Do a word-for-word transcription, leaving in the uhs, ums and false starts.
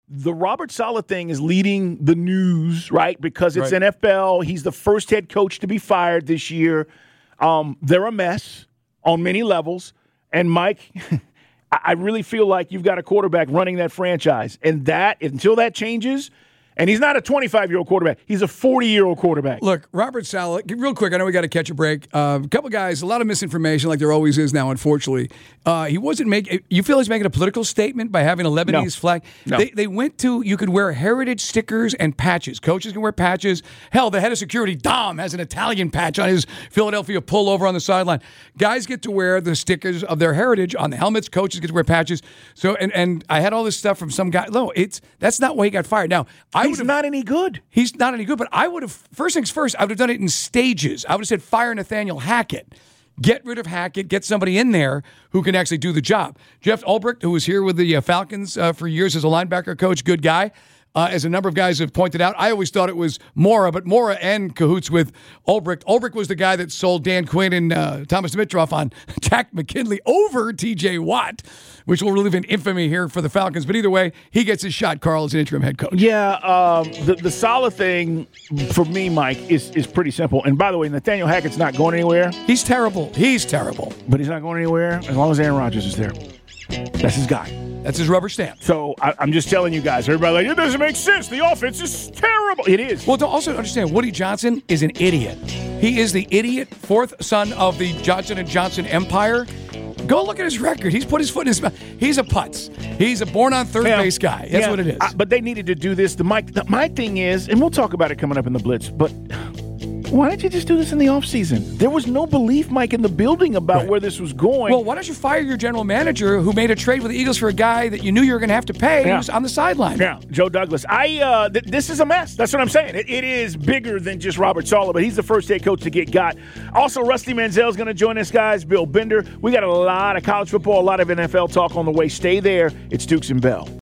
the Robert Saleh thing is leading the news, right? Because it's Right. N F L. He's the first head coach to be fired this year. Um, they're a mess on many levels. And, Mike, I really feel like you've got a quarterback running that franchise. And that, until that changes – and he's not a twenty-five-year-old quarterback. He's a forty-year-old quarterback. Look, Robert Saleh, real quick, I know we got to catch a break. Uh, a couple guys, a lot of misinformation like there always is now, unfortunately. Uh, he wasn't making – you feel he's making a political statement by having a Lebanese No. flag? No. They, they went to – you could wear heritage stickers and patches. Coaches can wear patches. Hell, the head of security, Dom, has an Italian patch on his Philadelphia pullover on the sideline. Guys get to wear the stickers of their heritage on the helmets. Coaches get to wear patches. So, and, and I had all this stuff from some guy. No, it's that's not why he got fired. Now, I He's would've- not any good. He's not any good, but I would have, first things first, I would have done it in stages. I would have said, fire Nathaniel Hackett. Get rid of Hackett. Get somebody in there who can actually do the job. Jeff Ulbrich, who was here with the uh, Falcons uh, for years as a linebacker coach, good guy. Uh, as a number of guys have pointed out, I always thought it was Mora, but Mora and cahoots with Ulbrich. Ulbrich was the guy that sold Dan Quinn and uh, Thomas Dimitroff on Jack McKinley over T J Watt, which will live in infamy here for the Falcons. But either way, he gets his shot, Carl, as an interim head coach. Yeah, um, the, the Saleh thing, for me, Mike, is, is pretty simple. And by the way, Nathaniel Hackett's not going anywhere. He's terrible. He's terrible. But he's not going anywhere as long as Aaron Rodgers is there. That's his guy. That's his rubber stamp. So I, I'm just telling you guys, everybody like, it doesn't make sense. The offense is terrible. It is. Well, to also understand, Woody Johnson is an idiot. He is the idiot fourth son of the Johnson and Johnson empire. Go look at his record. He's put his foot in his mouth. He's a putz. He's a born-on third Yeah. base guy. That's Yeah. what it is. I- but they needed to do this. The Mike, the, my thing is, and we'll talk about it coming up in the Blitz, but why didn't you just do this in the offseason? There was no belief, Mike, in the building about Right. where this was going. Well, why don't you fire your general manager who made a trade with the Eagles for a guy that you knew you were going to have to pay Yeah. who's on the sideline? Yeah, Joe Douglas. I uh, th- this is a mess. That's what I'm saying. It, it is bigger than just Robert Saleh, but he's the first head coach to get got. Also, Rusty Manziel is going to join us, guys. Bill Bender. We got a lot of college football, a lot of N F L talk on the way. Stay there. It's Dukes and Bell.